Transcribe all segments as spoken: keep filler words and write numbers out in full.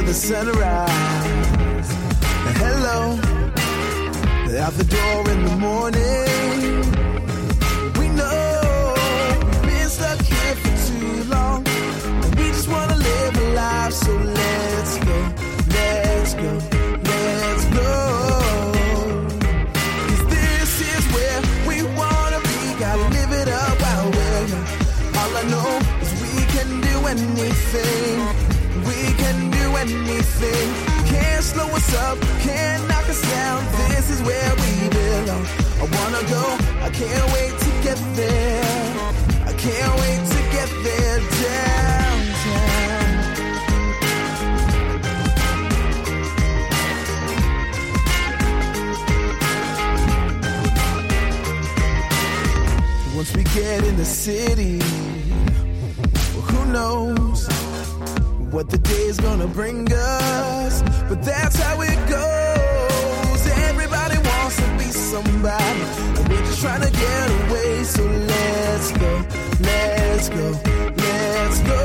the sunrise. Hello, out the door in the morning. We know we've been stuck here for too long, and we just wanna live a life. So let's go, let's go, let's go. 'Cause this is where we wanna be. Gotta live it up while we're young. All I know is we can do anything. We can do anything. Can't slow us up, can't knock us down. This is where we belong. I wanna go, I can't wait to get there. I can't wait to get there downtown. Once we get in the city, well, who knows what the day's gonna bring us, but that's how it goes. Everybody wants to be somebody, and we're just trying to get away. So let's go, let's go, let's go.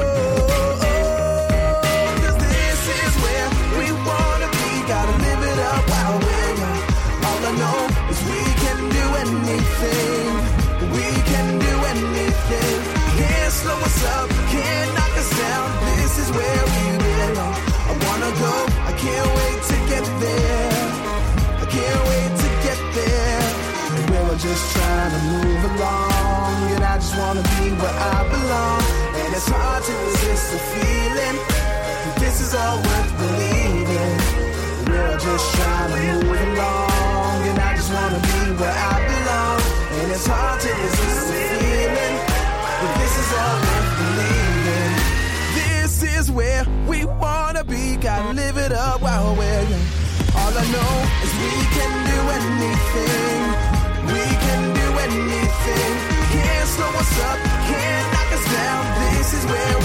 'Cause this is where we wanna be. Gotta live it up while we're young. All I know is we can do anything. We can do anything. Can't slow us up, can't knock us down. This is where we belong. I wanna go, I can't wait to get there. I can't wait to get there. And we're just trying to move along, and I just wanna be where I belong. And it's hard to resist the feeling that this is all worth believing. We're just trying to move along, and I just wanna be where I belong. And it's hard to resist the feeling that this is all worth believing. This is where we wanna be. Gotta live it up while we're young. All I know is we can do anything. We can do anything. Can't slow us up, can't knock us down. This is where